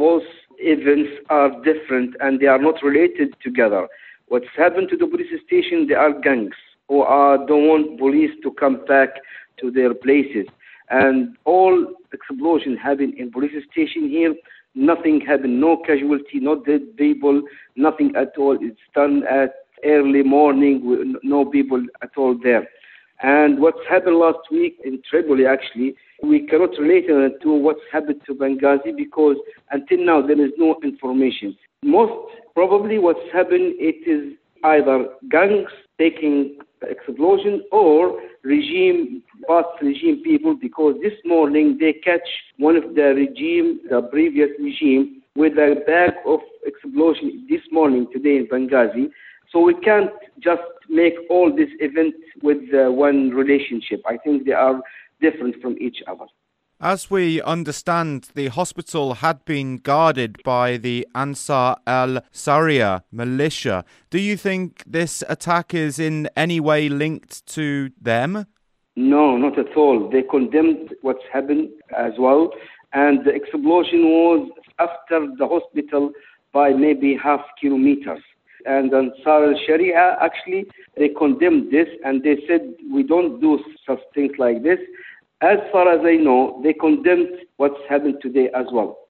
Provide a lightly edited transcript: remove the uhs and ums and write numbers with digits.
both events are different and they are not related together. What's happened to the police station, they are gangs who don't want police to come back to their places. And all explosion happened in police station here. Nothing happened, no casualty, no dead people, nothing at all. It's done at early morning with no people at all there. And what's happened last week in Tripoli, actually, we cannot relate it to what's happened to Benghazi because until now there is no information. Most probably what's happened, it is either gangs taking explosion or past regime people, because this morning they catch one of the previous regime, with a bag of explosion this morning, today in Benghazi. So we can't just make all this event with one relationship. I think they are different from each other. As we understand, the hospital had been guarded by the Ansar al-Sharia militia. Do you think this attack is in any way linked to them? No, not at all. They condemned what's happened as well. And the explosion was after the hospital by maybe half kilometers. And Ansar al-Sharia, actually, they condemned this and they said, we don't do such things like this. As far as I know, they condemned what's happened today as well.